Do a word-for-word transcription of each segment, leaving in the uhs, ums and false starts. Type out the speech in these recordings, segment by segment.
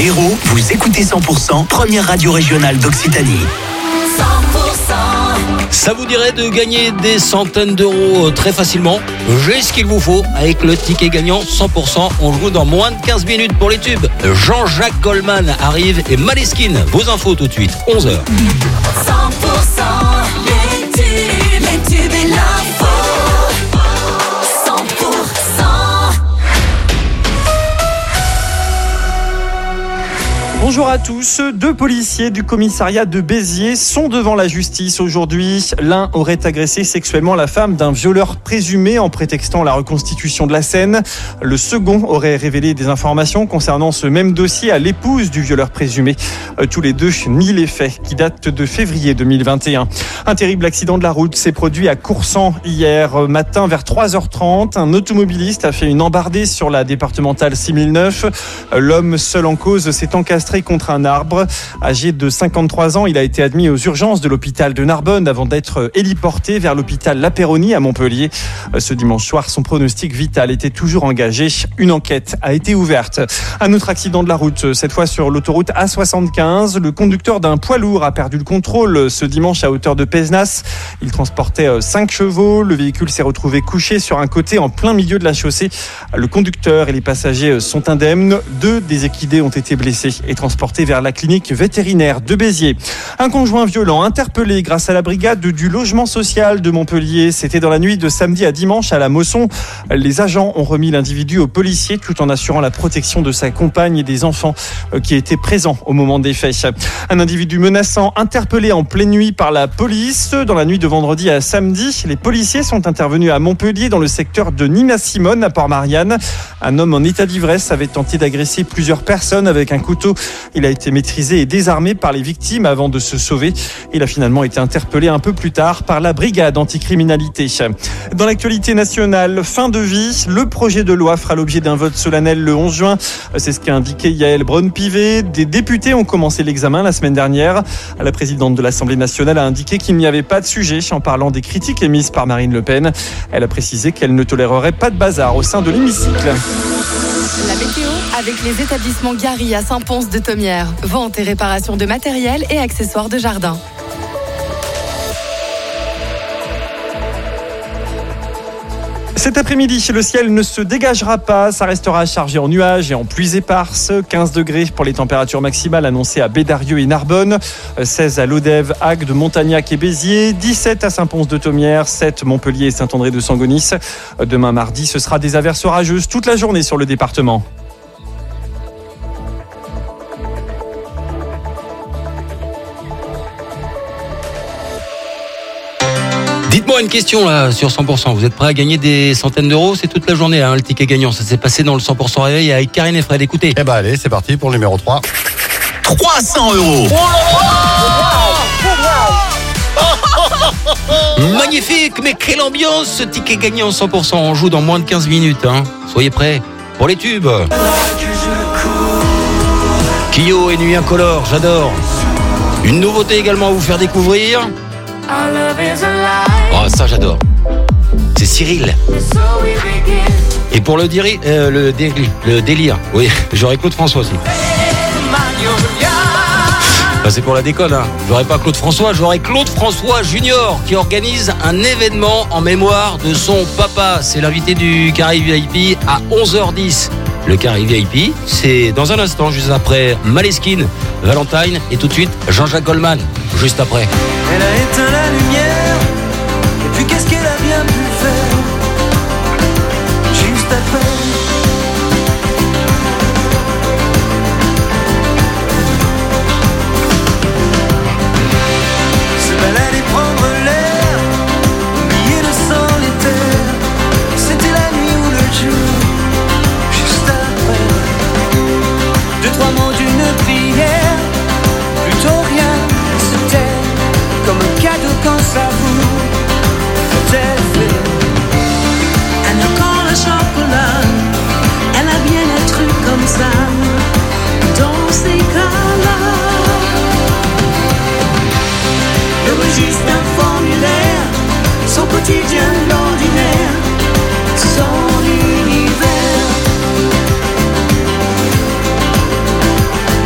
Hérault, vous écoutez cent pour cent, première radio régionale d'Occitanie. cent pour cent. Ça vous dirait de gagner des centaines d'euros très facilement? J'ai ce qu'il vous faut avec le ticket gagnant cent pour cent. On joue dans moins de quinze minutes pour les tubes. Jean-Jacques Goldman arrive et Måneskin. Vos infos tout de suite, onze heures. cent pour cent, les tubes, les tubes et l'info. cent pour cent. Bonjour à tous. Deux policiers du commissariat de Béziers sont devant la justice aujourd'hui. L'un aurait agressé sexuellement la femme d'un violeur présumé en prétextant la reconstitution de la scène. Le second aurait révélé des informations concernant ce même dossier à l'épouse du violeur présumé. Tous les deux nient les faits qui datent de février deux mille vingt et un. Un terrible accident de la route s'est produit à Coursan hier matin vers trois heures trente. Un automobiliste a fait une embardée sur la départementale six mille neuf. L'homme seul en cause s'est encastré contre un arbre. Âgé de cinquante-trois ans, il a été admis aux urgences de l'hôpital de Narbonne avant d'être héliporté vers l'hôpital La Péronie à Montpellier. Ce dimanche soir, son pronostic vital était toujours engagé. Une enquête a été ouverte. Un autre accident de la route, cette fois sur l'autoroute A soixante-quinze. Le conducteur d'un poids lourd a perdu le contrôle ce dimanche à hauteur de Pézenas. Il transportait cinq chevaux. Le véhicule s'est retrouvé couché sur un côté en plein milieu de la chaussée. Le conducteur et les passagers sont indemnes. Deux des équidés ont été blessés et transporté vers la clinique vétérinaire de Béziers. Un conjoint violent interpellé grâce à la brigade du logement social de Montpellier. C'était dans la nuit de samedi à dimanche à la Mosson. Les agents ont remis l'individu aux policiers tout en assurant la protection de sa compagne et des enfants qui étaient présents au moment des faits. Un individu menaçant interpellé en pleine nuit par la police. Dans la nuit de vendredi à samedi, les policiers sont intervenus à Montpellier dans le secteur de Nina-Simone à Port-Marianne. Un homme en état d'ivresse avait tenté d'agresser plusieurs personnes avec un couteau. Il a été maîtrisé et désarmé par les victimes avant de se sauver. Il a finalement été interpellé un peu plus tard par la brigade anticriminalité. Dans l'actualité nationale, fin de vie, le projet de loi fera l'objet d'un vote solennel le onze juin. C'est ce qu'a indiqué Yaël Braun-Pivet. Des députés ont commencé l'examen la semaine dernière. La présidente de l'Assemblée nationale a indiqué qu'il n'y avait pas de sujet en parlant des critiques émises par Marine Le Pen. Elle a précisé qu'elle ne tolérerait pas de bazar au sein de l'hémicycle. La météo avec les établissements Gary à Saint-Pons-de-Thomières. Vente et réparation de matériel et accessoires de jardin. Cet après-midi, le ciel ne se dégagera pas. Ça restera chargé en nuages et en pluies éparses. quinze degrés pour les températures maximales annoncées à Bédarieux et Narbonne. seize à Lodève, Agde, Montagnac et Béziers. dix-sept à Saint-Pons-de-Thomières. sept Montpellier et Saint-André de Sangonis. Demain mardi, ce sera des averses orageuses toute la journée sur le département. Dites-moi une question là sur cent pour cent. Vous êtes prêts à gagner des centaines d'euros? C'est toute la journée là, hein, le ticket gagnant. Ça s'est passé dans le cent pour cent réveil avec Karine et Fred. Écoutez. Eh ben allez, c'est parti pour le numéro trois. trois cents euros. Magnifique, mais quelle ambiance ce ticket gagnant cent pour cent. On joue dans moins de quinze minutes. Hein. Soyez prêts pour les tubes. Kyo et Nuit Incolore, j'adore. Une nouveauté également à vous faire découvrir. Oh, ça j'adore. C'est Cyril. Et pour le, diri- euh, le, délire, le délire, oui, j'aurais Claude François aussi. Bah, c'est pour la déconne, hein. J'aurais pas Claude François, j'aurais Claude François Junior qui organise un événement en mémoire de son papa. C'est l'invité du Carré V I P à onze heures dix. Le Carré V I P, c'est dans un instant, juste après Måneskin, Valentine et tout de suite Jean-Jacques Goldman, juste après. Elle a éteint la lumière, et puis qu'est-ce qu'elle a bien pu faire juste après. Se balader, prendre l'air, oublier le solitaire. C'était la nuit ou le jour, juste après. Deux, trois mots d'une prière, plutôt rien, se taire. Comme un cadeau quand ça vous fait fait. Elle a quand le chocolat, elle a bien un truc comme ça. Dans ces cas-là, le registre d'un formulaire, son quotidien l'ordinaire, son univers.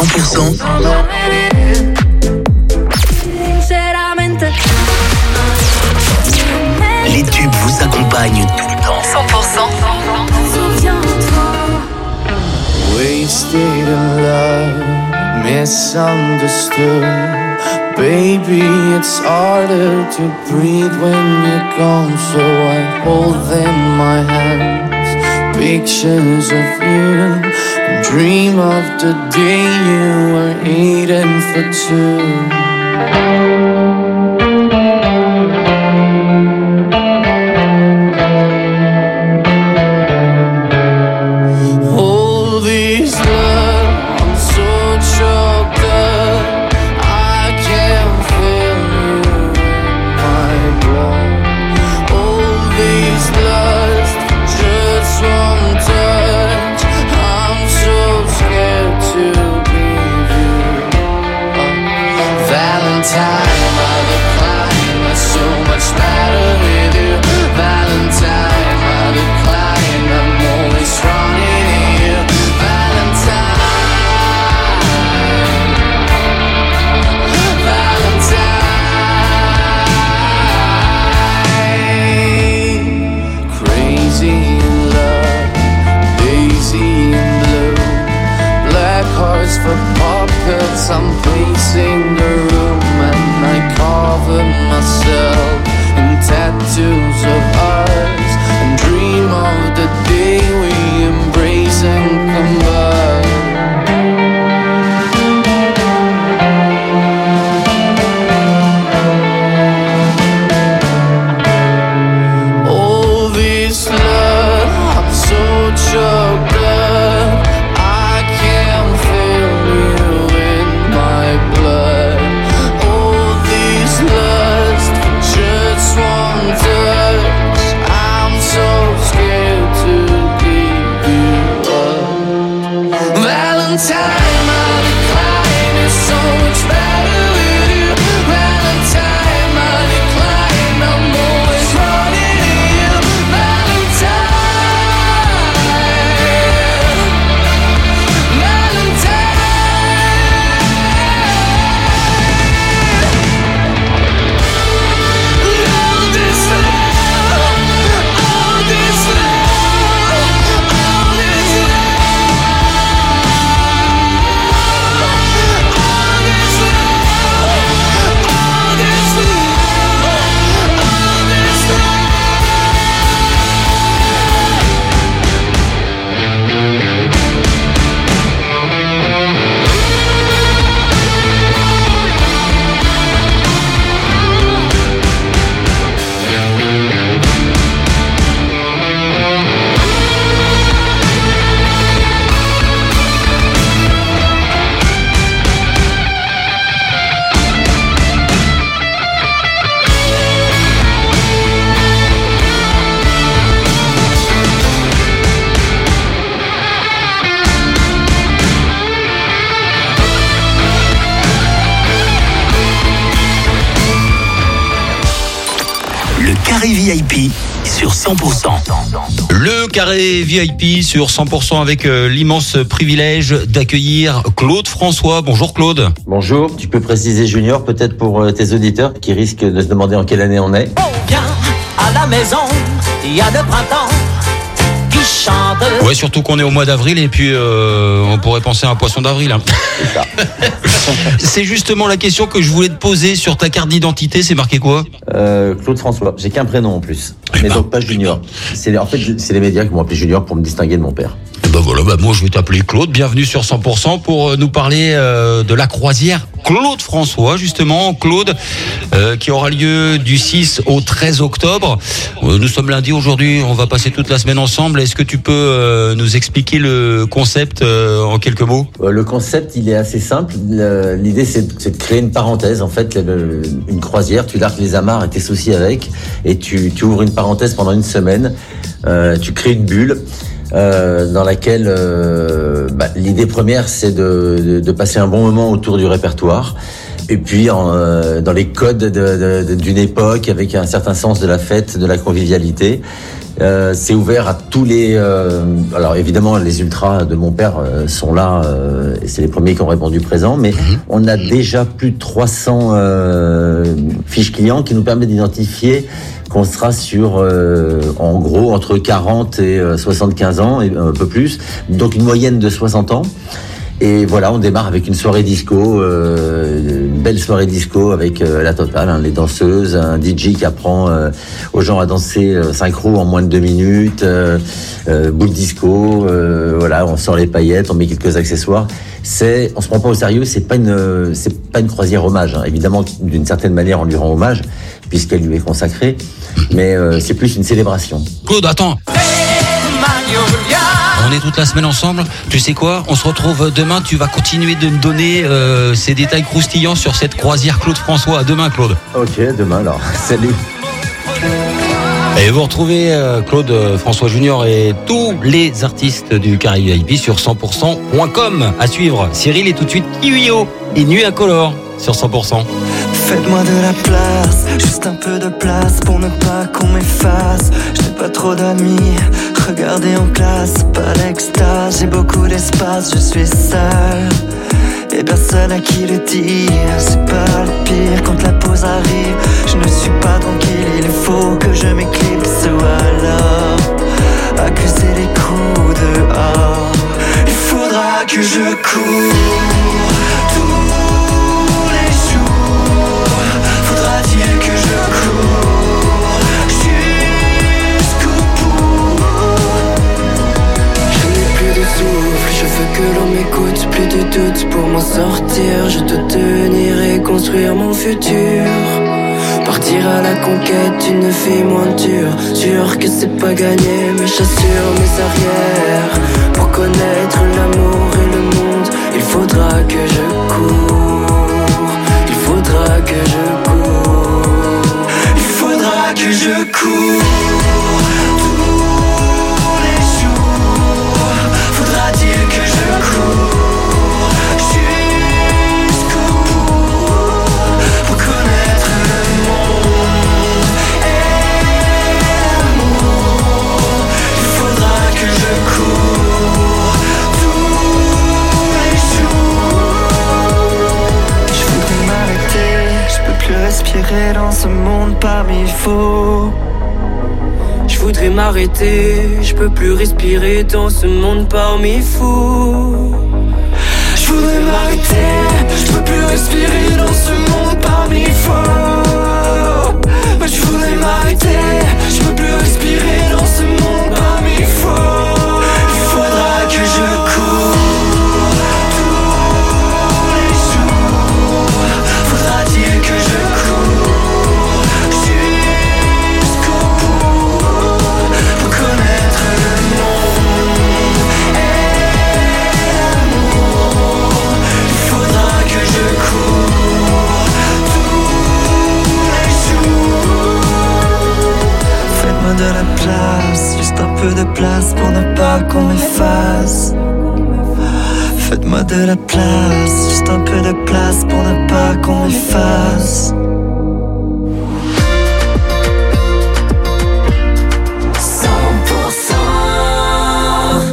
cent pour cent, les tubes vous accompagnent tout le temps. cent pour cent. Wasted in love, misunderstood. Baby, it's harder to breathe when you're gone. So I hold in my hands pictures of you and dream of the day you were eating for two. I'm pacing the room and I cover myself in tattoos of ours and dream of the day we embrace and combine. All this love, I'm so choked up, I can't feel you. Blood, all this lust, just one touch. I'm so scared to give you up. Valentine, my decline is so much better with you. Valentine, my decline, I'm always running to you. Valentine, Valentine. Carré V I P sur cent pour cent. Le Carré V I P sur cent pour cent avec euh, l'immense privilège d'accueillir Claude François. Bonjour Claude. Bonjour, tu peux préciser Junior peut-être pour euh, tes auditeurs qui risquent de se demander en quelle année on est. Viens à la maison, il y a le printemps qui chante. Ouais, surtout qu'on est au mois d'avril et puis euh, on pourrait penser à un poisson d'avril. Hein. C'est ça. C'est justement la question que je voulais te poser sur ta carte d'identité. C'est marqué quoi ? euh, Claude François. J'ai qu'un prénom en plus, mais ben, donc pas Junior. C'est en fait c'est les médias qui m'ont appelé Junior pour me distinguer de mon père. Ben voilà, ben moi je vais t'appeler Claude. Bienvenue sur cent pour cent pour nous parler euh, de la croisière Claude François, justement. Claude, euh, qui aura lieu du six au treize octobre. Euh, nous sommes lundi aujourd'hui, on va passer toute la semaine ensemble. Est-ce que tu peux euh, nous expliquer le concept euh, en quelques mots ? euh, Le concept, il est assez simple. Le, l'idée, c'est de, c'est de créer une parenthèse. En fait, le, une croisière, tu largues les amarres et t'associes avec, et tu, tu ouvres une parenthèse pendant une semaine. Euh, tu crées une bulle. Euh, dans laquelle euh, bah, l'idée première c'est de, de, de passer un bon moment autour du répertoire Et puis en, euh, dans les codes de, de, de, d'une époque, avec un certain sens de la fête, de la convivialité. Euh, c'est ouvert à tous les... Euh, alors évidemment, les ultras de mon père euh, sont là, euh, et c'est les premiers qui ont répondu présent, mais on a déjà plus de trois cents euh, fiches clients qui nous permettent d'identifier qu'on sera sur, euh, en gros, entre quarante et soixante-quinze ans, et un peu plus, donc une moyenne de soixante ans. Et voilà, on démarre avec une soirée disco, euh, une belle soirée disco avec euh, la totale, hein, les danseuses, un D J qui apprend euh, aux gens à danser euh, synchro en moins de deux minutes, euh, euh, boule disco, euh, voilà, on sort les paillettes, on met quelques accessoires. C'est, on se prend pas au sérieux, c'est pas une, c'est pas une croisière hommage. Hein. Évidemment, d'une certaine manière, on lui rend hommage puisqu'elle lui est consacrée, mais euh, c'est plus une célébration. Claude, attends. On est toute la semaine ensemble. Tu sais quoi ? On se retrouve demain. Tu vas continuer de me donner euh, ces détails croustillants sur cette croisière Claude François. À demain, Claude. Ok, demain alors. Salut. Et vous retrouvez euh, Claude euh, François Junior et tous les artistes du Caraïbe V I P sur cent pour cent point com. À suivre, Cyril et tout de suite Kiwio et Nuit Incolore sur cent pour cent. Faites-moi de la place, juste un peu de place pour ne pas qu'on m'efface. Je n'ai pas trop d'amis, regardez en classe, pas l'extase. J'ai beaucoup d'espace, je suis seul et personne à qui le dire. C'est pas le pire quand la pause arrive. Je ne suis pas tranquille, il faut que je m'éclipse ou alors accuser les coups dehors. Il faudra que je cours tous les jours. Faudra-t-il que je cours jusqu'au bout. Je n'ai plus de souffle, je veux que l'on m'écoute. Plus de doute pour m'en sortir. Je dois tenir et construire mon futur. Partir à la conquête d'une vie moins dure. Sûr que c'est pas gagné, mais j'assure mes arrières. Pour connaître l'amour et le monde, il faudra que je cours. Il faudra que je cours. Il faudra que je cours tous les jours. Faudra-t-il que je cours jusqu'au bout pour connaître le monde et l'amour. Il faudra que je cours tous les jours. Je voudrais m'arrêter, je peux plus respirer dans ce monde parmi faux. Je voudrais m'arrêter, je peux plus respirer dans ce monde parmi fous. Je voudrais m'arrêter, je peux plus respirer dans ce monde parmi faux. Mais je voudrais m'arrêter, je peux plus respirer dans ce monde parmi faux. Il faudra que je cours tous les jours. Faudra-t-il que je cours jusqu'au bout pour connaître le monde et l'amour. Il faudra que je cours tous les jours. Faites-moi de la place, juste un peu de place pour ne pas qu'on m'efface. Faites-moi de la place, juste un peu de place pour ne pas qu'on m'efface. cent pour cent.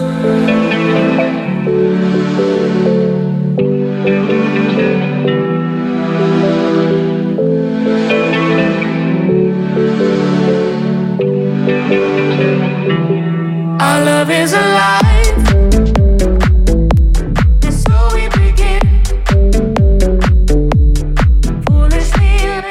Our love is alive. So we begin. Foolishly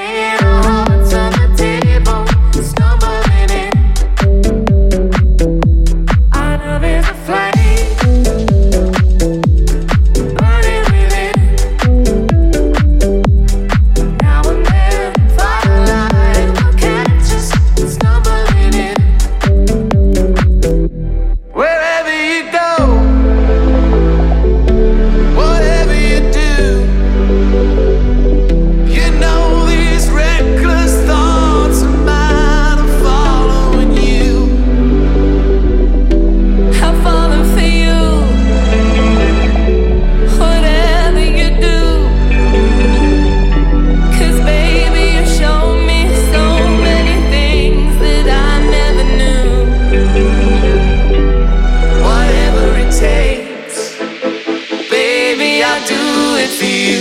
I do it for you.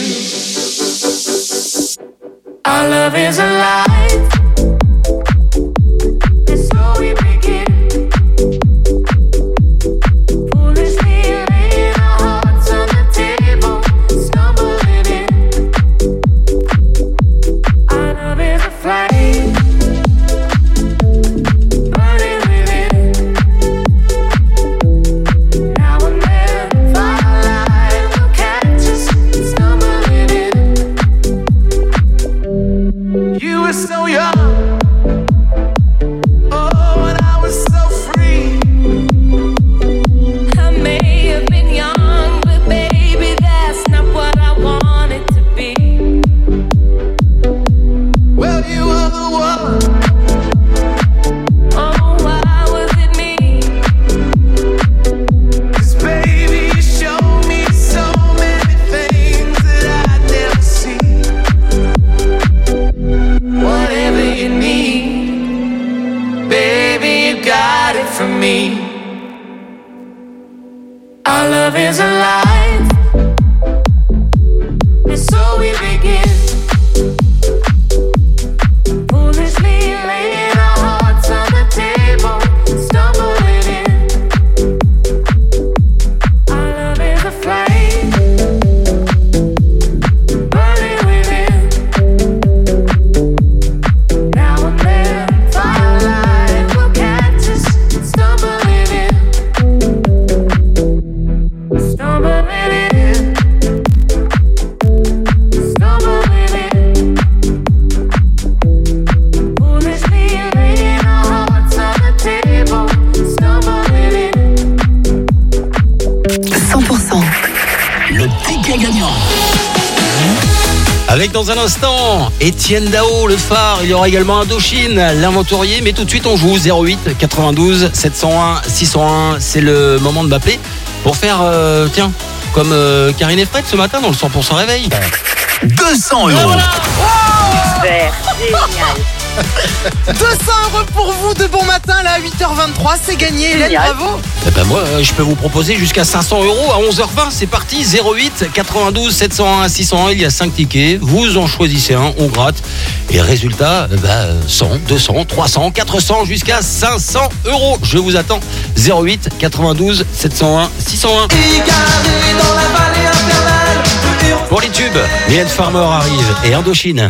Our love is alive. It's so we begin. Foolishly laying our hearts on the table, stumbling in. Our love is a flame, burning within. Now and then, firelight will catch us, stumbling in. You were so young, oh, and I was so free. I may have been young, but baby, that's not what I wanted to be. Well, you were the one. Oh, why was it me? 'Cause baby, you showed me so many things that I'd never seen. Whatever you need, baby, you got it from me. Our love is alive, and so we begin. Foolishly laying our hearts on the table, stumbling in. Our love is a flame, burning within. Now and then, firelight will catch us, stumbling in. Stumbling in. Stumbling in. Foolishly laying our hearts on the table, stumbling in. cent pour cent. Le ticket gagnant. Avec dans un instant, Étienne Dao, le phare. Il y aura également Indochine, l'inventurier. Mais tout de suite, on joue zéro huit quatre-vingt-douze sept cent un six cent un. C'est le moment de m'appeler pour faire, euh, tiens, comme euh, Karine et Fred ce matin dans le cent pour cent réveil. deux cents euros. Super, génial. deux cents euros pour vous de bon matin là à huit heures vingt-trois, c'est gagné. Hélène, Génial. bravo. Eh ben moi, euh, je peux vous proposer jusqu'à cinq cents euros à onze heures vingt. C'est parti, zéro huit quatre-vingt-douze sept cent un six cent un. Il y a cinq tickets. Vous en choisissez un, on gratte. Et résultat, euh, bah, cent, deux cents, trois cents, quatre cents jusqu'à cinq cents euros. Je vous attends. zéro huit quatre-vingt-douze sept cent un six cent un. Pour les tubes, Mylène Farmer arrive et Indochine.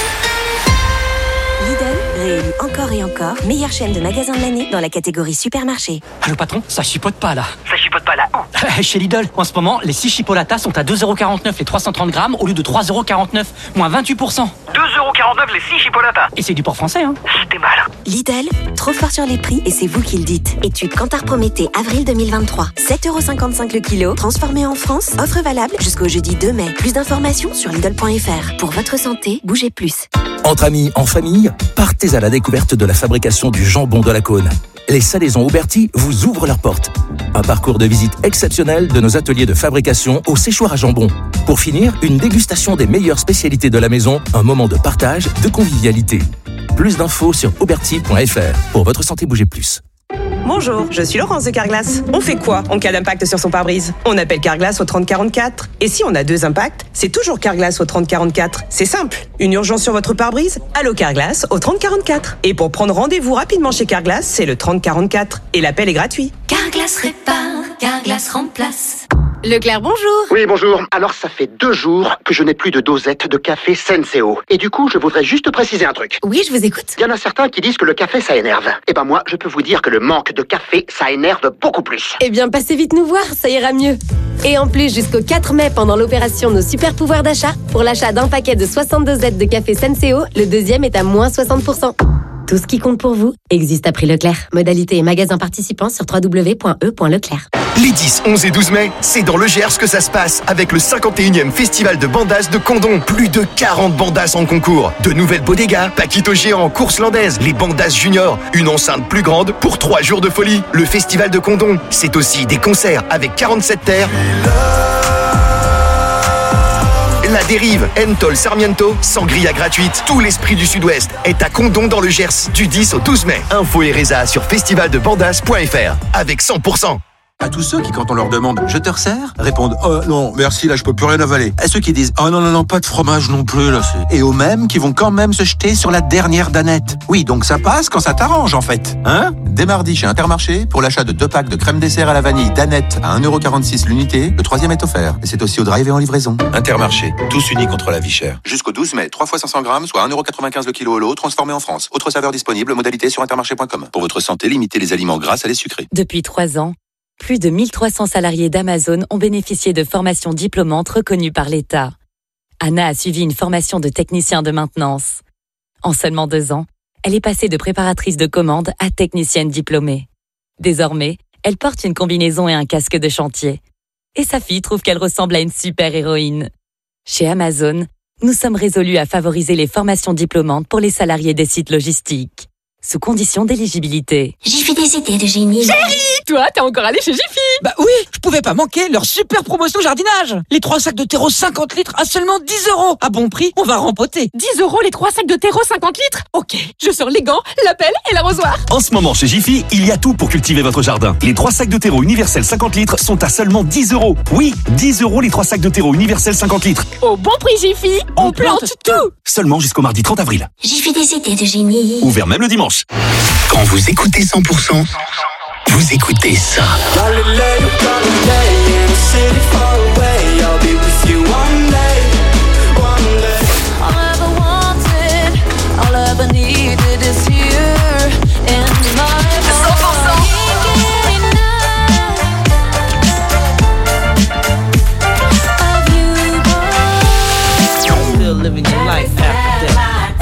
Lidl réélu encore et encore meilleure chaîne de magasins de l'année dans la catégorie supermarché. Allô patron, ça chipote pas là. Ça chipote pas là. Chez Lidl, en ce moment, les six chipolatas sont à deux euros quarante-neuf les trois cent trente grammes au lieu de trois euros quarante-neuf, moins vingt-huit pour cent. deux euros quarante-neuf les six chipolatas. Et c'est du port français, hein. T'es mal. Lidl, trop fort sur les prix et c'est vous qui le dites. Étude Kantar Prométhée, avril deux mille vingt-trois. sept euros cinquante-cinq le kilo, transformé en France. Offre valable jusqu'au jeudi deux mai. Plus d'informations sur Lidl point F R. Pour votre santé, bougez plus. Entre amis, en famille, partez à la découverte de la fabrication du jambon de la Cône. Les Salaisons Auberti vous ouvrent leurs portes. Un parcours de visite exceptionnel de nos ateliers de fabrication au séchoir à jambon. Pour finir, une dégustation des meilleures spécialités de la maison, un moment de partage, de convivialité. Plus d'infos sur auberti point F R. Pour votre santé, bougez plus. Bonjour, je suis Laurence de Carglass. On fait quoi en cas d'impact sur son pare-brise? On appelle Carglass au trente quarante-quatre. Et si on a deux impacts, c'est toujours Carglass au trente quarante-quatre. C'est simple. Une urgence sur votre pare-brise? Allô Carglass au trente quarante-quatre. Et pour prendre rendez-vous rapidement chez Carglass, c'est le trente quarante-quatre. Et l'appel est gratuit. Carglass répare, Carglass remplace. Leclerc, bonjour. Oui, bonjour. Alors, ça fait deux jours que je n'ai plus de dosette de café Senseo. Et du coup, je voudrais juste préciser un truc. Oui, je vous écoute. Il y en a certains qui disent que le café, ça énerve. Eh ben moi, je peux vous dire que le manque de café, ça énerve beaucoup plus. Eh bien, passez vite nous voir, ça ira mieux. Et en plus, jusqu'au quatre mai, pendant l'opération Nos Super Pouvoirs d'achat, pour l'achat d'un paquet de soixante-deux Z de café Senseo, le deuxième est à moins soixante pour cent. Tout ce qui compte pour vous existe à prix Leclerc. Modalité et magasin participants sur w w w point e point leclerc. Les dix, onze et douze mai, c'est dans le Gers que ça se passe avec le cinquante et unième festival de bandas de Condom. Plus de quarante bandas en concours. De nouvelles bodegas, Paquito géant, course landaise, les bandas juniors, une enceinte plus grande pour trois jours de folie. Le festival de Condom, c'est aussi des concerts avec quarante-sept terres. La Dérive, Entol, Sarmiento, sangria gratuite. Tout l'esprit du Sud-Ouest est à Condom dans le Gers du dix au douze mai. Info et résa sur festival de bandas point F R avec cent pour cent. À tous ceux qui, quand on leur demande « Je te resserre ?» répondent « Oh non, merci, là je peux plus rien avaler ». À ceux qui disent « Oh non, non, non, pas de fromage non plus, là c'est... » Et aux mêmes qui vont quand même se jeter sur la dernière danette. Oui, donc ça passe quand ça t'arrange en fait. Hein ? Dès mardi chez Intermarché, pour l'achat de deux packs de crème dessert à la vanille danette à un euro quarante-six l'unité, le troisième est offert. Et c'est aussi au drive et en livraison. Intermarché, tous unis contre la vie chère. Jusqu'au douze mai, trois fois cinq cents grammes, soit un euro quatre-vingt-quinze le kilo au lot, transformé en France. Autre saveur disponible, modalité sur intermarché point com. Pour votre santé, limitez les aliments gras à les sucrés. Depuis trois ans, plus de mille trois cents salariés d'Amazon ont bénéficié de formations diplômantes reconnues par l'État. Anna a suivi une formation de technicien de maintenance. En seulement deux ans, elle est passée de préparatrice de commande à technicienne diplômée. Désormais, elle porte une combinaison et un casque de chantier. Et sa fille trouve qu'elle ressemble à une super-héroïne. Chez Amazon, nous sommes résolus à favoriser les formations diplômantes pour les salariés des sites logistiques, sous condition d'éligibilité. Jiffy des idées de génie. Chérie, toi, t'es encore allé chez Jiffy? Bah oui, je pouvais pas manquer leur super promotion jardinage. Les trois sacs de terreau cinquante litres à seulement dix euros. À bon prix, on va rempoter. dix euros les trois sacs de terreau cinquante litres? Ok, je sors les gants, la pelle et l'arrosoir. En ce moment, chez Jiffy, il y a tout pour cultiver votre jardin. Les trois sacs de terreau universel cinquante litres sont à seulement dix euros. Oui, dix euros les trois sacs de terreau universel cinquante litres. Au bon prix Jiffy, on, on plante, plante tout. tout. Seulement jusqu'au mardi trente avril. Jiffy des idées de génie. Ouvert même le dimanche. Quand vous écoutez cent pour cent, vous écoutez ça. Living your life after death.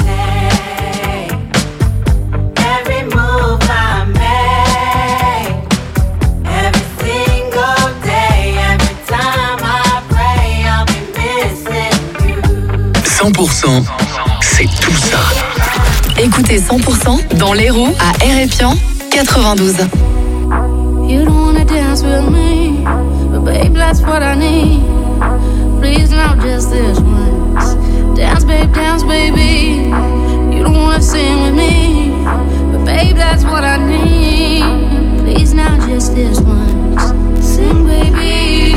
cent pour cent, c'est tout ça. Écoutez cent pour cent dans l'Hérault à Hérépian quatre-vingt-douze. You don't wanna dance with me, but babe, that's what I need. Please not just this once. Dance, babe, dance, baby. You don't wanna sing with me, but babe, that's what I need. Please not just this once. Sing, baby.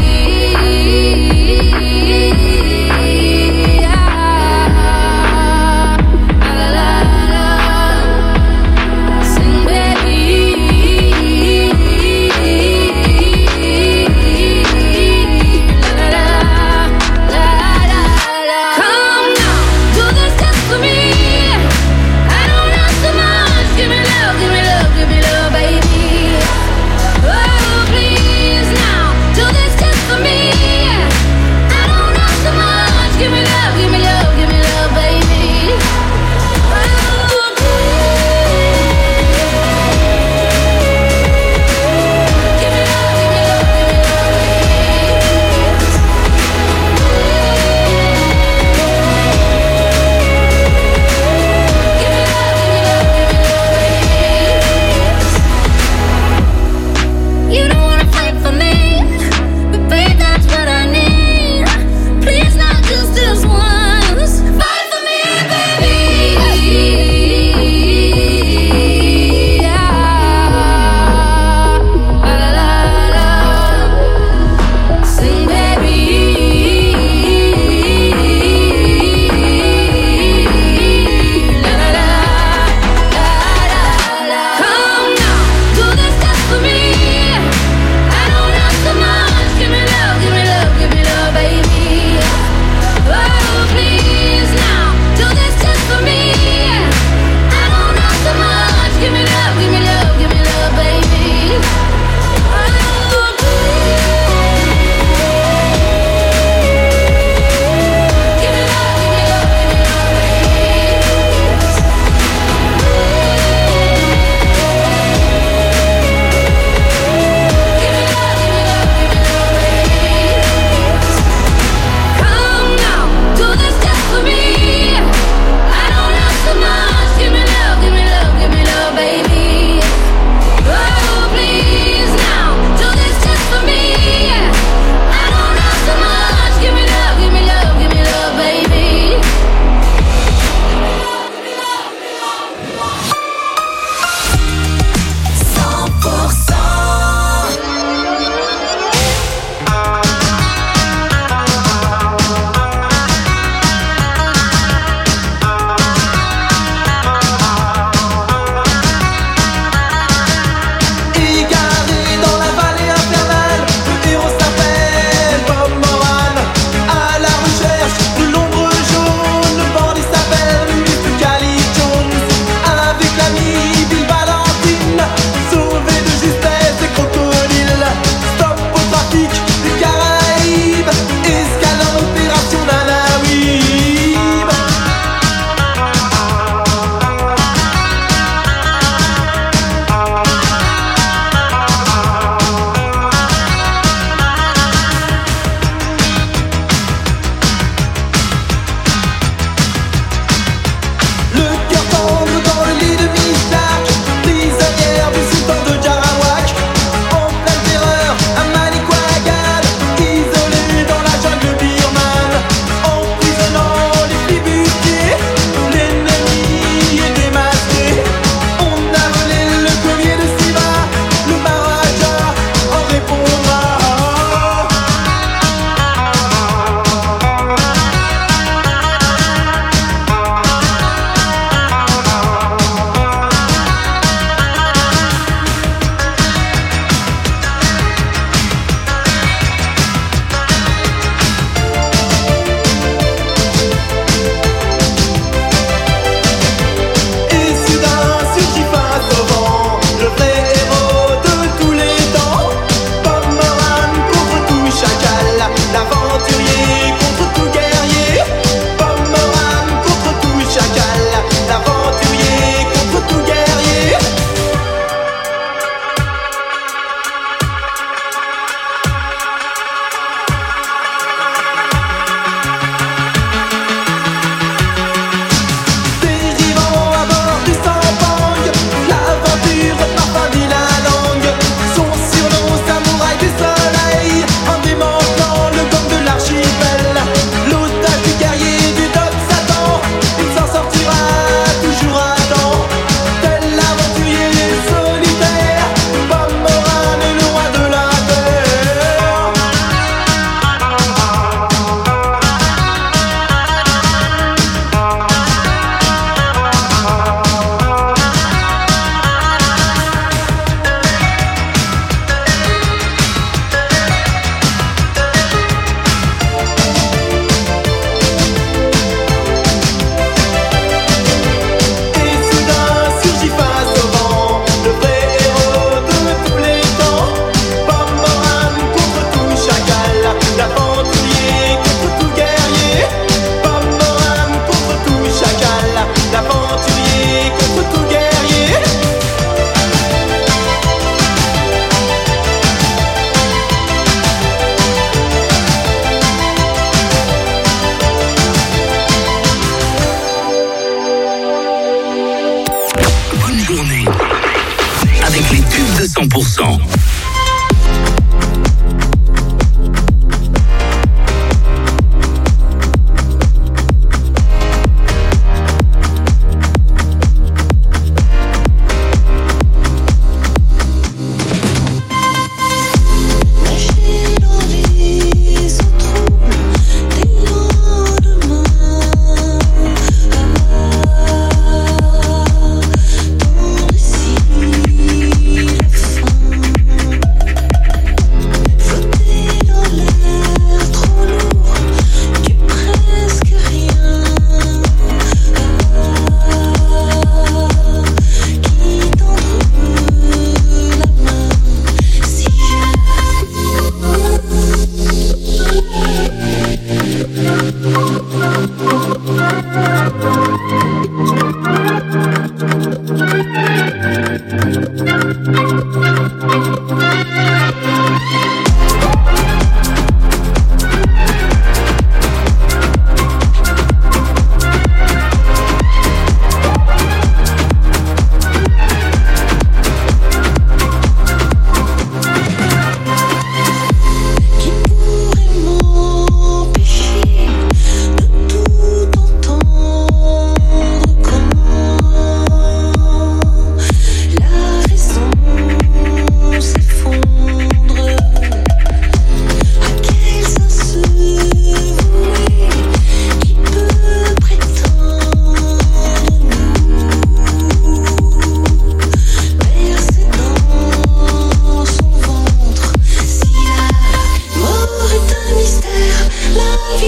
Just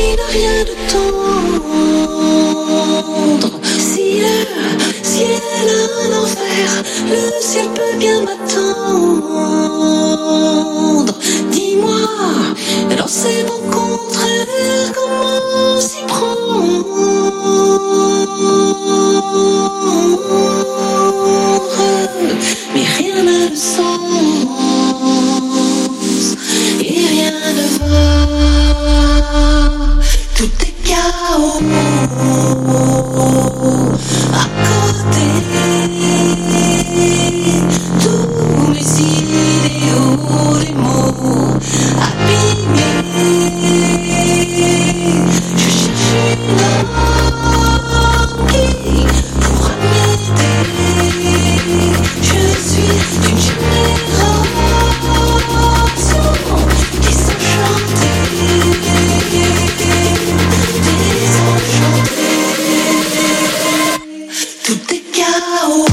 qui n'a rien de tendre. Si le ciel a un enfer, le ciel peut bien m'attendre. Dis-moi, dans ces mots contraires, comment s'y prendre? Mais rien n'a de sens et rien ne va. Tout est chaos à côté. Tous mes idéaux, les mots abîmés. Je cherche une âme qui pourra m'aider. Je suis d'une génération qui s'enchantait, désenchantée. Tout est chaos.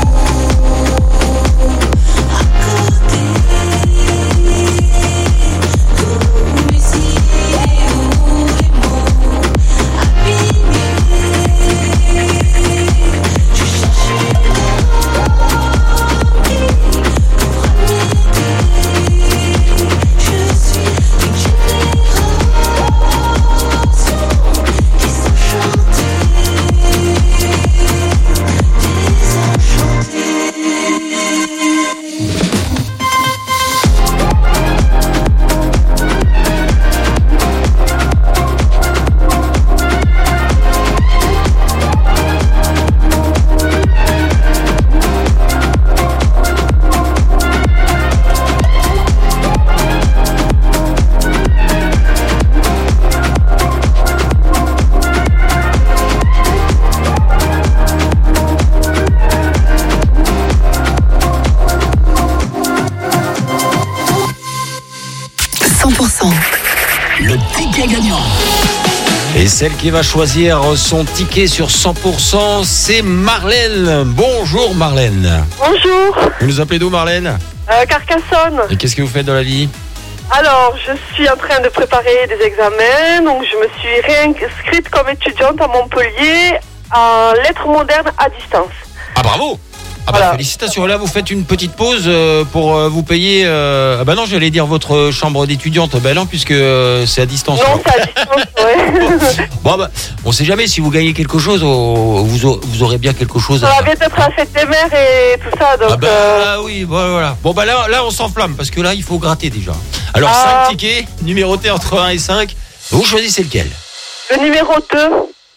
Et celle qui va choisir son ticket sur cent pour cent, c'est Marlène. Bonjour Marlène. Bonjour. Vous nous appelez d'où Marlène? euh, Carcassonne. Et qu'est-ce que vous faites dans la vie? Alors, je suis en train de préparer des examens, donc je me suis réinscrite comme étudiante à Montpellier en lettres modernes à distance. Ah bravo. Ah bah Voilà. félicitations, là vous faites une petite pause euh, pour euh, vous payer, euh... ah bah non j'allais dire votre chambre d'étudiante, bah non puisque euh, c'est à distance. Non, c'est à distance, ouais. Bon bah, on sait jamais si vous gagnez quelque chose, oh, vous, a- vous aurez bien quelque chose Ça à... va bien être la fête des mères et tout ça, donc... Ah bah euh, oui, voilà, voilà. Bon bah là, là on s'enflamme parce que là il faut gratter déjà. Alors Ah. cinq tickets, numérotés entre un et cinq, vous choisissez lequel? Le numéro deux.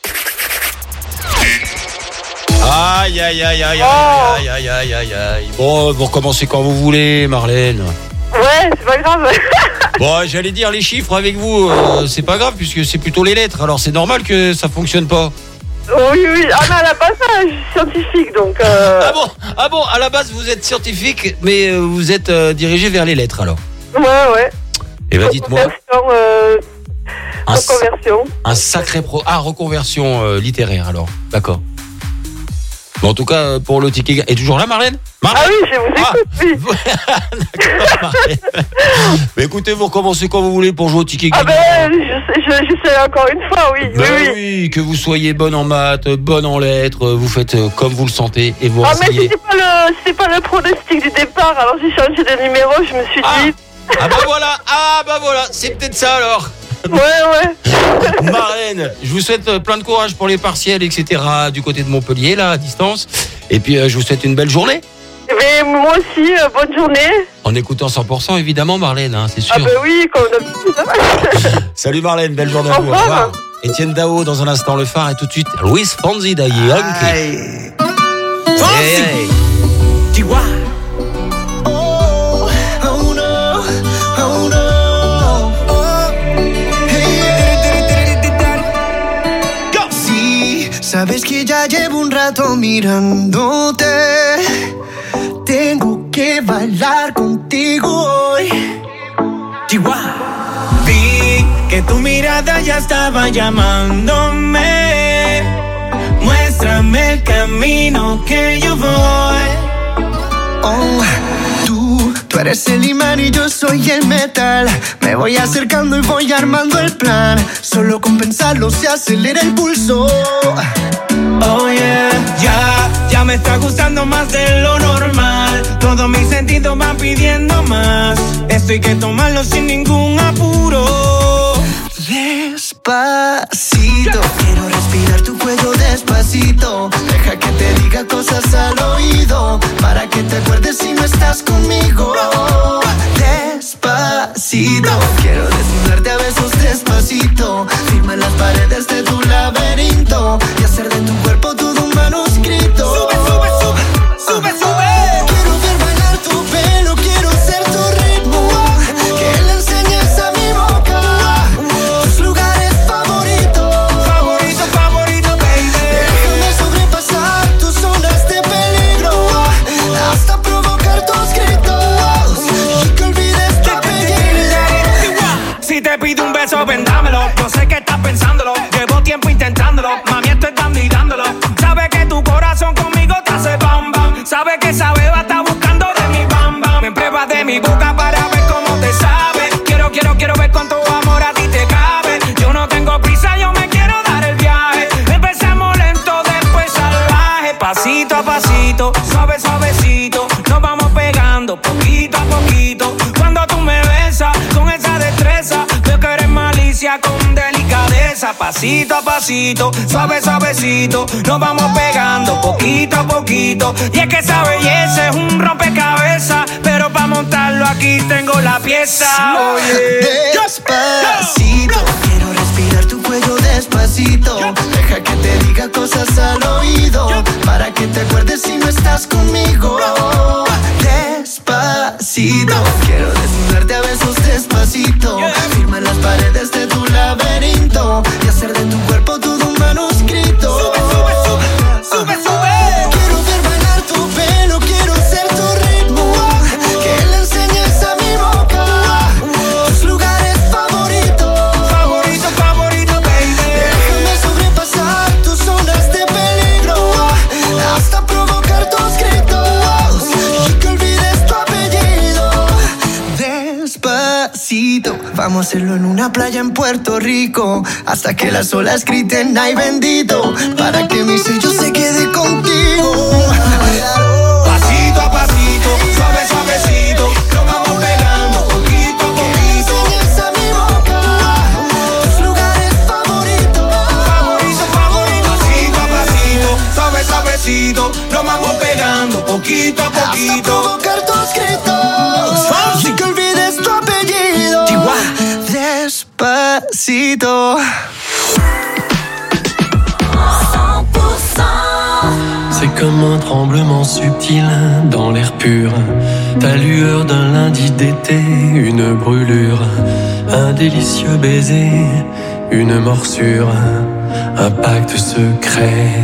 Aïe aïe aïe aïe Oh. aïe aïe aïe aïe aïe. Bon, vous recommencez quand vous voulez Marlène. Ouais, c'est pas grave. Bon, j'allais dire les chiffres avec vous, euh, c'est pas grave puisque c'est plutôt les lettres. Alors c'est normal que ça fonctionne pas. Oui, oui. Ah non, à la base, je suis scientifique, donc... Euh... Ah bon, ah bon, à la base vous êtes scientifique, mais euh, vous êtes euh, dirigé vers les lettres alors. Ouais, ouais. Eh ben dites-moi. Reconversion, euh... Un, reconversion. un sacré pro. Ah, reconversion euh, littéraire alors. D'accord. Bon, en tout cas, euh, pour le ticket. Et toujours là, Marlène? Marlène Ah oui, je vous écoute, oui. D'accord, Marlène. Mais écoutez, vous recommencez quand vous voulez pour jouer au ticket Ah gagnant. ben, je, je, je sais encore une fois, oui. Ben oui, oui. oui, que vous soyez bonne en maths, bonne en lettres, vous faites euh, comme vous le sentez et vous Ah mais renseignez. c'était pas le c'était pas le pronostic du départ, alors j'ai changé de numéro, je me suis dit. Ah bah voilà, ah bah voilà, c'est peut-être ça alors. Ouais, ouais. Marlène, je vous souhaite euh, plein de courage pour les partiels, et cetera du côté de Montpellier, là, à distance. Et puis, euh, je vous souhaite une belle journée. Mais moi aussi, euh, bonne journée. En écoutant cent pour cent, évidemment, Marlène, hein, c'est sûr. Ah ben oui, comme d'habitude. Salut Marlène, belle journée à vous. Au revoir. Étienne Dao, dans un instant, le phare, et tout de suite, Luis Fonsi d'Aïe. Fonsi. Chihuahua. Oh, oh no, oh no. Sí, sabes que ya llevo un rato mirándote. Tengo que bailar contigo hoy. Chihuahua. Vi que tu mirada ya estaba llamándome. Muéstrame el camino que yo voy. Oh, tú Tú eres el imán y yo soy el metal. Me voy acercando y voy armando el plan. Solo con pensarlo se acelera el pulso. Oh yeah, ya, ya me está gustando más de lo normal. Todos mis sentidos van pidiendo más. Esto hay que tomarlo sin ningún apuro. Despacito, quiero respirar tu cuello despacito. Deja que te diga cosas al oído, para que te acuerdes si no estás conmigo. Despacito, quiero desnudarte a besos despacito. Firma las paredes de tu laberinto y hacer de tu cuerpo todo un manuscrito. Sube, sube, sube, sube, sube. Quiero ver bailar tu pelo, quiero ser tu ritmo. Que le enseñes a mi boca tus lugares favoritos. Favorito, favorito, baby. Déjame sobrepasar tus zonas de peligro, hasta provocar tus gritos y que olvides tu apellido. Si te pido un beso, vendámelo. Yo sé que estás pensándolo. Llevo tiempo intentándolo. Mami, estoy dando y dándolo. Sabe que tu corazón conmigo te hace bam bam. Sabe que esa beba está buscando de mi bam bam. Me pruebas de mi boca para ver cómo te sabe. Quiero, quiero, quiero ver cuánto amor a ti te cabe. Yo no tengo prisa, yo me quiero dar el viaje. Empezamos lento, después salvaje. Pasito a pasito, suave, suavecito. Nos vamos pegando poquito a poquito. Cuando tú me besas con esa destreza, veo que eres malicia con delicadeza. Pasito a pasito, suave, suavecito. Nos vamos pegando poquito a poquito. Y es que esa belleza es un rompecabezas, pero para montarlo aquí tengo la pieza. Oye, despacito, quiero respirar tu cuello despacito. Deja que te diga cosas al oído, para que te acuerdes si no estás conmigo. Despacito, quiero desnudarte a besos despacito. Firma las paredes de tu laberinto y hacer de tu cuerpo todo un manuscrito. Sube, sube, sube, sube, sube. Quiero ver bailar tu pelo, quiero ser tu ritmo. Que le enseñes a mi boca tus lugares favoritos. Favorito, favorito, baby. Déjame sobrepasar tus zonas de peligro, hasta provocar tus gritos y que olvides tu apellido. Despacito, vamos a hacerlo en una playa en Puerto Rico, hasta que las olas griten ay bendito, para que mi sello se quede contigo. Pasito a pasito, suave, suavecito. Nos vamos pegando poquito a poquito. Enseñas a mi boca tus lugares favoritos. Favorito, favorito. Pasito a pasito, suave, suavecito. Nos vamos pegando poquito a poquito. Hasta provocar tus gritos y que olvides tu apellido. Despacito. C'est comme un tremblement subtil dans l'air pur. Ta lueur d'un lundi d'été, une brûlure. Un délicieux baiser, une morsure. Un pacte secret.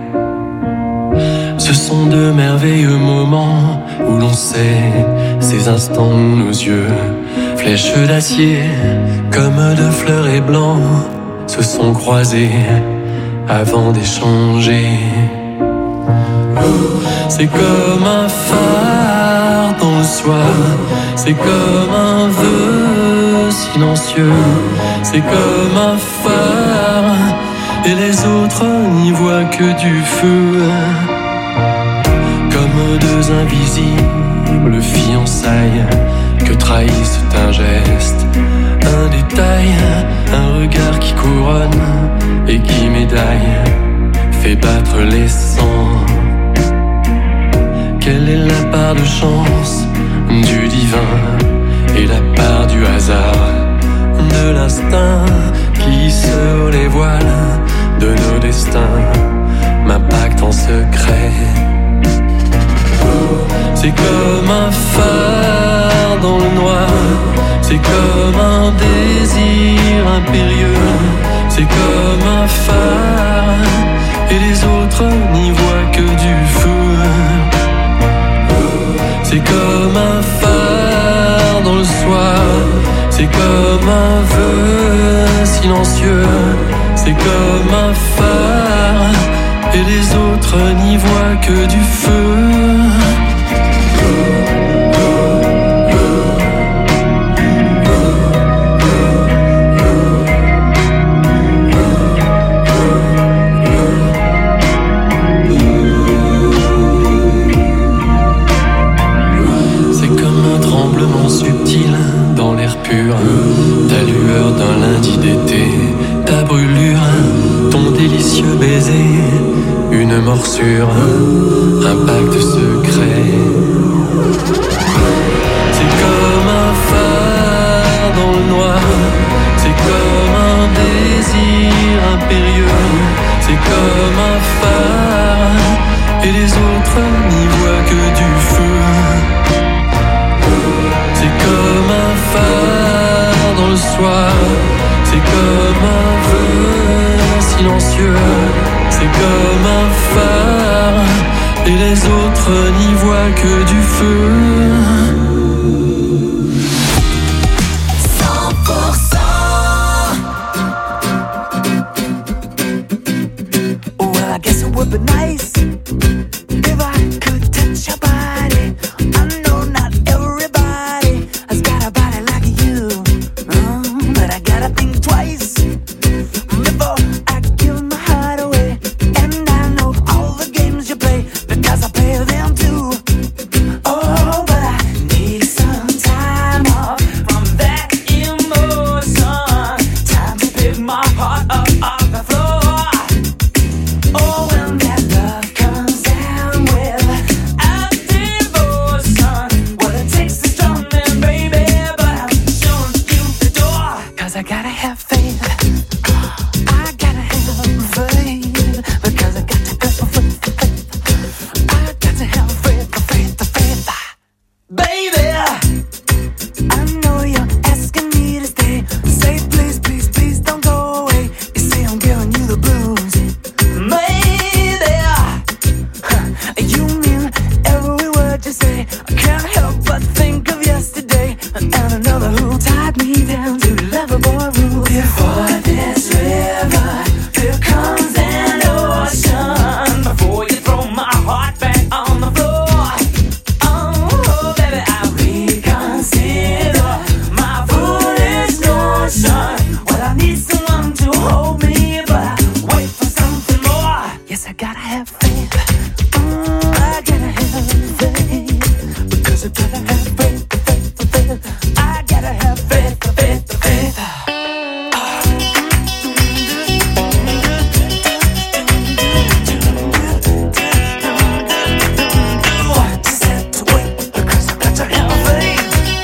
Ce sont de merveilleux moments où l'on sait ces instants où nos yeux, flèches d'acier, comme de fleurs et blancs, se sont croisés avant d'échanger. C'est comme un phare dans le soir, c'est comme un vœu silencieux, c'est comme un phare, et les autres n'y voient que du feu. Comme deux invisibles fiançailles que trahissent un geste, un détail, un regard qui couronne et qui médaille, fait battre les sangs. Quelle est la part de chance du divin et la part du hasard, de l'instinct qui sur les voiles de nos destins m'impacte en secret. C'est comme un phare dans le noir, c'est comme un désir impérieux, c'est comme un phare, et les autres n'y voient que du feu. C'est comme un phare dans le soir, c'est comme un vœu silencieux, c'est comme un phare, et les autres n'y voient que du feu. d'été, ta brûlure, ton délicieux baiser, une morsure, un pacte secret. C'est comme un phare dans le noir, c'est comme un désir impérieux, c'est comme un phare, et les autres n'y voient que du feu. C'est comme un phare dans le soir, c'est comme un vœu silencieux, c'est comme un phare, et les autres n'y voient que du feu. cent pour cent. Well, I guess it would be nice if I could touch your body. I know not everybody has got a body like you, um, but I gotta think twice before I give my heart away. And I know all the games you play because I play them too. Oh, but I need some time off from that emotion. Time to pick my heart up off the floor. Oh, when that love comes down with a devotion, what it takes is drumming, baby, but I'm showing you the door. Cause I gotta have faith, I gotta have faith, because I got to go for faith, for faith. I got to have faith, for faith, for faith. Baby, I know you're asking me to stay. Say please, please, please don't go away. You say I'm giving you the blues. Maybe you mean every word you say. I can't help but think of yesterday and another who tied me down to lovable rules. Before this river, here comes an ocean. Before you throw my heart back on the floor, oh baby, I reconsider my foolish notion. Well, I need someone to hold me, but I wait for something more. Yes, I gotta have faith. Mm, I gotta have faith, because I gotta have faith, faith, faith. I gotta have faith, faith, faith. Just have to wait, because I got to have faith.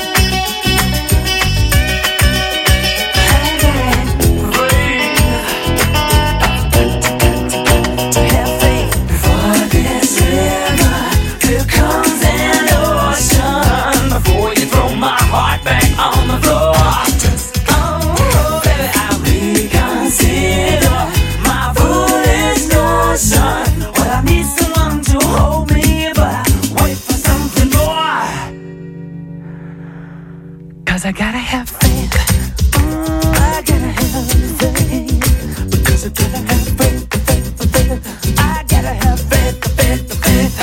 To have faith before this river, here comes an ocean. Before you throw my heart back on the floor, oh baby, I reconsider my foolish notion. Well, I need someone to hold me, but I wait for something more. Cause I gotta have faith. Mm, I gotta have faith, because I gotta have faith, faith, faith. I gotta have faith, faith, faith.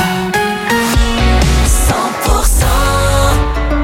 cent pour cent.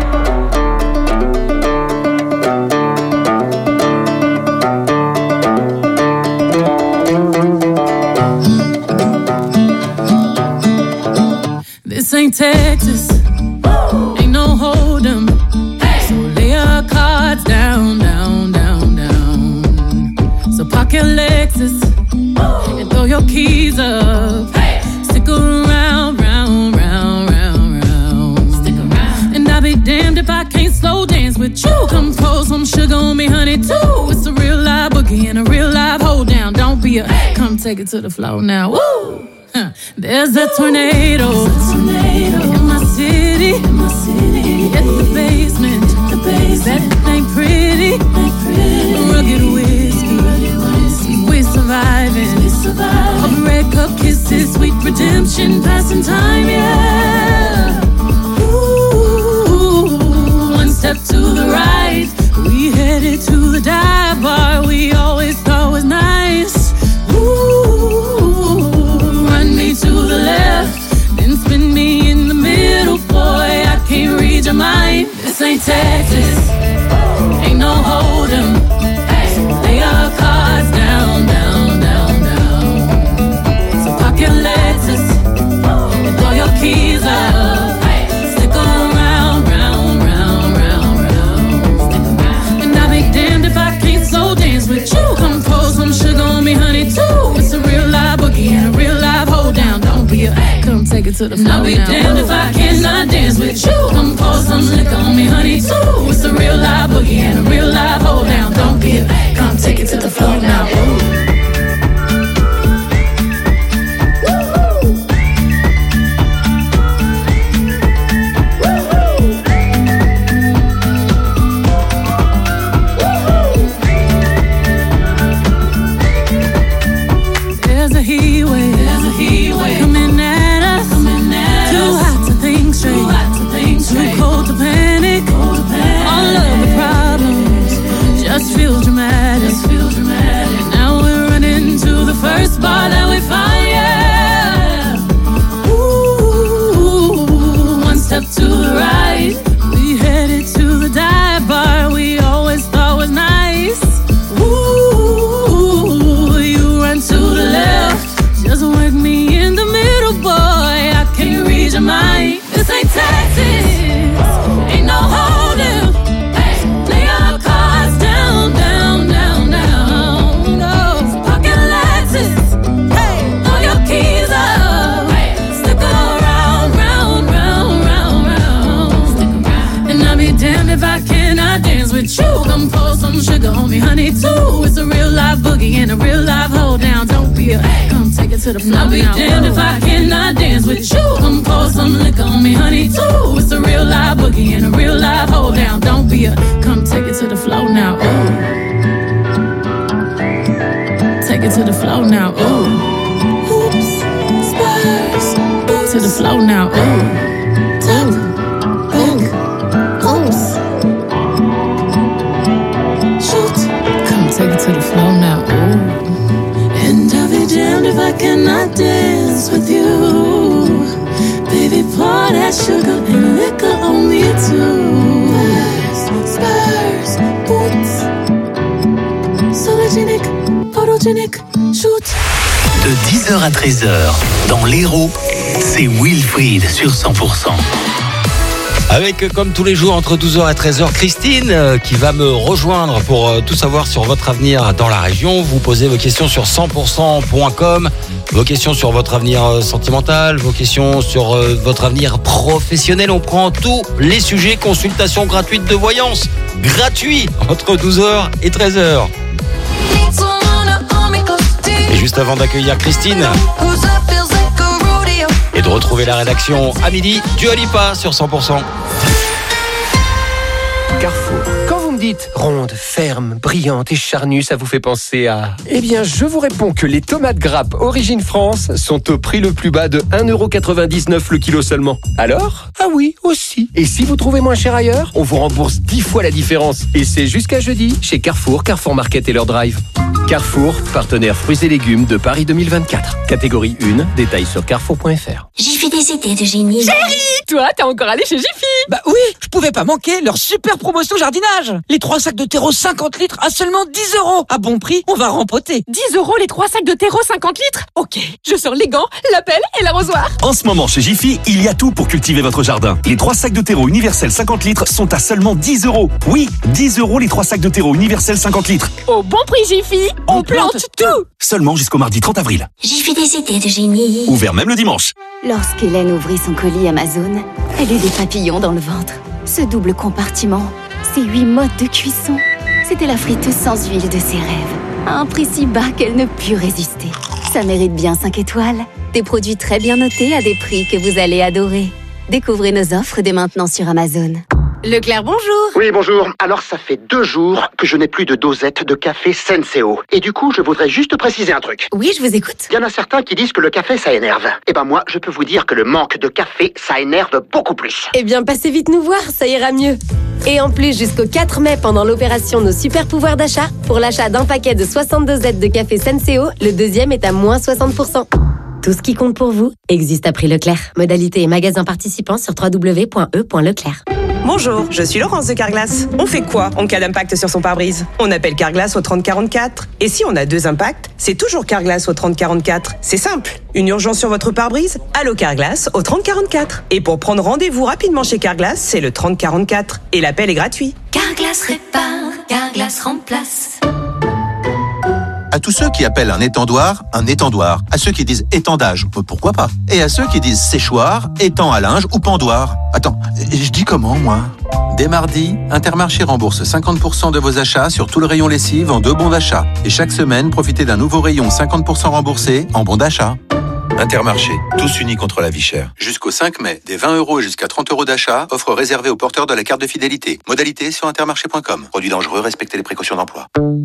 This ain't Texas, ain't no hold'em. So lay your cards down, down, down, down. So park your Lexus and throw your keys up. Stick around, round, round, round, round. Stick around. And I'll be damned if I can't slow dance with you. Come pour some sugar on me, honey, too. It's a real live boogie and a real live hold down. Don't be a, come take it to the floor now. Woo! Huh. There's a tornado, in my city, in my city. At the basement, the basement. That ain't pretty, ain't pretty. Rugged whiskey, whiskey. We surviving, we surviving. Of red cup kisses, sweet redemption, passing time, yeah. Ooh, one step to the right, we headed to the dive bar we always thought was nice. Ooh, run me to the left, then spin me in the middle, boy, I can't read your mind. This ain't Texas, ain't no hold'em. So lay your cards down, down, down, down. So park your Lexus and throw your keys up. Stick around, round, round, round, round. And I'll be damned if I can't slow dance to the floor. I'll be damned if I cannot dance with you. Come pour some liquor on me, honey, too. It's a real live boogie and a real live hold down. Don't be a, come take it to the floor now. Ooh. Feel dramatic. Feel dramatic. Now we're running to the first bar that we find, yeah. Ooh, one step to the right. We headed to the dive bar we always thought was nice. Ooh, you run to the left. Just work me in the middle, boy. I can't read your mind. This ain't Texas. Ain't no holding. Lay our cards down, down, down, down. No pocket Lexus. Hey, throw your keys up. Stick around, round, round, round, round. And I'll be damned if I cannot dance with you. Come pour some sugar on me, honey, too. It's a real live boogie and a real live hold down. Don't be a, come take it to the floor. I'll be damned if I cannot dance with you. Come pour some liquor on me, honey, too. It's a real live boogie and a real live hold down. Don't be a, come take it to the floor now. Ooh. Take it to the floor now. Ooh. Oops, spurs. Oops. To the floor now. Ooh. Tap, back, oops. Shoot. Come take it to the floor now. Ooh. And I'll be damned if I cannot dance with you. Baby, pour that sugar and liquor on me too. Spurs, boots, sologenic, photogenic, shoot. De dix heures à treize heures, dans l'Hérault, c'est Wilfried sur cent pour cent. Avec, comme tous les jours, entre douze heures et treize heures, Christine euh, qui va me rejoindre pour euh, tout savoir sur votre avenir dans la région. Vous posez vos questions sur cent pour cent point com, vos questions sur votre avenir euh, sentimental, vos questions sur euh, votre avenir professionnel. On prend tous les sujets. Consultation gratuite de voyance, gratuit, entre douze heures et treize heures. Et juste avant d'accueillir Christine et de retrouver la rédaction à midi, Dua Lipa sur cent pour cent. Carrefour. Quand vous me dites ronde, ferme, brillante et charnue, ça vous fait penser à... Eh bien, je vous réponds que les tomates grappes Origine France sont au prix le plus bas de un euro quatre-vingt-dix-neuf le kilo seulement. Alors ? Ah oui, aussi. Et si vous trouvez moins cher ailleurs, on vous rembourse dix fois la différence. Et c'est jusqu'à jeudi chez Carrefour, Carrefour Market et leur drive. Carrefour, partenaire fruits et légumes de Paris deux mille vingt-quatre. Catégorie un, détails sur carrefour point f r. Jiffy des idées de génie. Chérie, toi, t'es encore allé chez Jiffy? Bah oui, je pouvais pas manquer leur super promotion jardinage. Les trois sacs de terreau cinquante litres à seulement dix euros. À bon prix, on va rempoter. dix euros les trois sacs de terreau cinquante litres? Ok, je sors les gants, la pelle et l'arrosoir. En ce moment, chez Jiffy, il y a tout pour cultiver votre jardin. Les trois sacs de terreau universel cinquante litres sont à seulement dix euros. Oui, dix euros les trois sacs de terreau universel cinquante litres. Au bon prix Jiffy, on, on plante, plante tout. Seulement jusqu'au mardi trente avril. Jiffy des idées de génie. Ouvert même le dimanche. Lorsqu'Hélène ouvrit son colis Amazon, elle eut des papillons dans le ventre. Ce double compartiment, ces huit modes de cuisson, c'était la friteuse sans huile de ses rêves. À un prix si bas qu'elle ne put résister. Ça mérite bien cinq étoiles. Des produits très bien notés à des prix que vous allez adorer. Découvrez nos offres dès maintenant sur Amazon. Leclerc, bonjour. Oui, bonjour. Alors, ça fait deux jours que je n'ai plus de dosette de café Senseo. Et du coup, je voudrais juste préciser un truc. Oui, je vous écoute. Il y en a certains qui disent que le café, ça énerve. Eh ben moi, je peux vous dire que le manque de café, ça énerve beaucoup plus. Eh bien, passez vite nous voir, ça ira mieux. Et en plus, jusqu'au quatre mai, pendant l'opération Nos Super Pouvoirs d'achat, pour l'achat d'un paquet de soixante-deux Z de café Senseo, le deuxième est à moins soixante pour cent. Tout ce qui compte pour vous existe à prix Leclerc. Modalité et magasin participants sur w w w point e point leclerc. Bonjour, je suis Laurence de Carglass. On fait quoi en cas d'impact sur son pare-brise? On appelle Carglass au trente quarante-quatre. Et si on a deux impacts, c'est toujours Carglass au trente quarante-quatre. C'est simple. Une urgence sur votre pare-brise? Allô Carglass au trente quarante-quatre. Et pour prendre rendez-vous rapidement chez Carglass, c'est le trente quarante-quatre. Et l'appel est gratuit. Carglass répare, Carglass remplace. À tous ceux qui appellent un étendoir un étendoir. À ceux qui disent étendage, pourquoi pas. Et à ceux qui disent séchoir, étang à linge ou pendoir. Attends, je dis comment, moi ? Dès mardi, Intermarché rembourse cinquante pour cent de vos achats sur tout le rayon lessive en deux bons d'achat. Et chaque semaine, profitez d'un nouveau rayon cinquante pour cent remboursé en bons d'achat. Intermarché, tous unis contre la vie chère. Jusqu'au cinq mai, des vingt euros et jusqu'à trente euros d'achat, offre réservée aux porteurs de la carte de fidélité. Modalité sur intermarché point com. Produit dangereux, respectez les précautions d'emploi.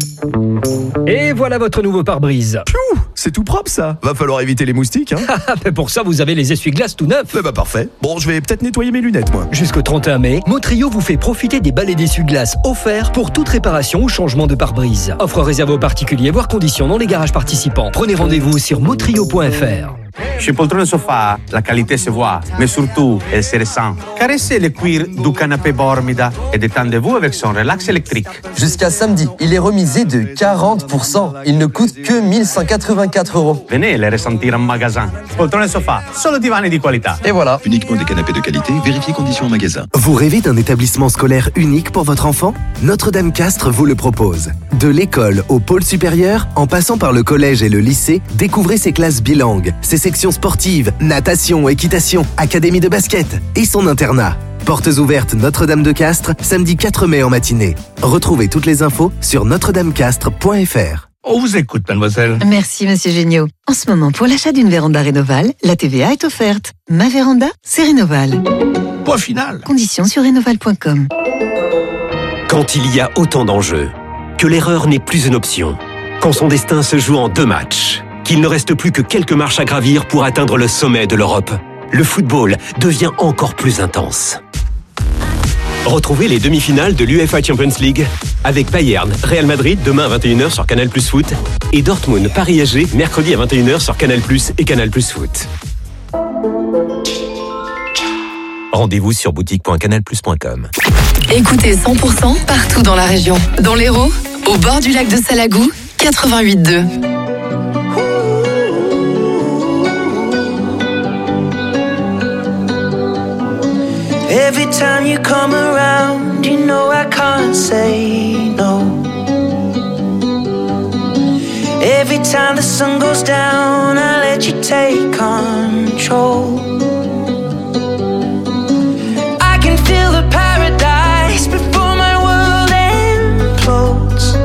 Et voilà votre nouveau pare-brise. Piou, c'est tout propre ça. Va falloir éviter les moustiques, hein. Mais pour ça, vous avez les essuie-glaces tout neufs. Eh bah parfait. Bon, je vais peut-être nettoyer mes lunettes, moi. Jusqu'au trente et un mai, Motrio vous fait profiter des balais d'essuie-glaces offerts pour toute réparation ou changement de pare-brise. Offre réservée aux particuliers, voire conditions dans les garages participants. Prenez rendez-vous sur motrio point f r. Chez Poltrone Sofa, la qualité se voit, mais surtout, elle se ressent. Caressez le cuir du canapé Bormida et détendez-vous avec son relax électrique. Jusqu'à samedi, il est remisé de quarante pour cent. Il ne coûte que mille cent quatre-vingt-quatre euros. Venez les ressentir en magasin. Poltrone Sofa, solo divani di qualità. Et voilà. Uniquement des canapés de qualité, vérifiez conditions en magasin. Vous rêvez d'un établissement scolaire unique pour votre enfant ? Notre-Dame-Castres vous le propose. De l'école au pôle supérieur, en passant par le collège et le lycée, découvrez ses classes bilingues, ses sections sportives, natation, équitation, académie de basket et son internat. Portes ouvertes Notre-Dame-de-Castres, samedi quatre mai en matinée. Retrouvez toutes les infos sur notre dame castres point f r. On vous écoute, mademoiselle. Merci, monsieur Géniaud. En ce moment, pour l'achat d'une véranda Rénoval, la T V A est offerte. Ma véranda, c'est Rénoval. Point final. Conditions sur rénoval point com. Quand il y a autant d'enjeux, que l'erreur n'est plus une option, quand son destin se joue en deux matchs, qu'il ne reste plus que quelques marches à gravir pour atteindre le sommet de l'Europe, le football devient encore plus intense. Retrouvez les demi-finales de l'UEFA Champions League avec Bayern, Real Madrid demain à vingt et une heures sur Canal Plus Foot et Dortmund, Paris S G mercredi à vingt et une heures sur Canal Plus et Canal Plus Foot. Rendez-vous sur boutique point canal plus point com. Écoutez cent pour cent partout dans la région. Dans l'Hérault, au bord du lac de Salagou, quatre-vingt-huit deux. Every time you come around, you know I can't say no. Every time the sun goes down, I let you take control. I can feel the paradise before my world implodes.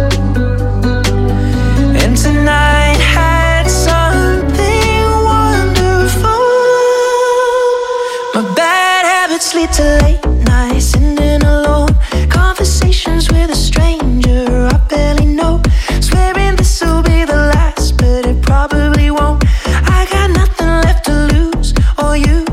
And tonight had something wonderful. My bad habits lead to late nights, sitting alone. Conversations with a stranger I barely know. Swearing this will be the last, but it probably won't. I got nothing left to lose or use.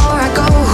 before I go.